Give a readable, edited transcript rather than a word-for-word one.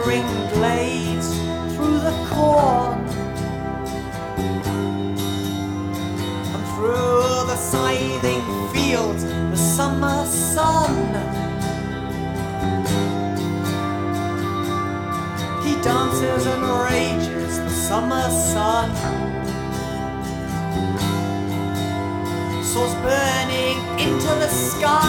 spring glades through the corn and through the scything fields, the summer sun. He dances and rages, the summer sun. Soars burning into the sky.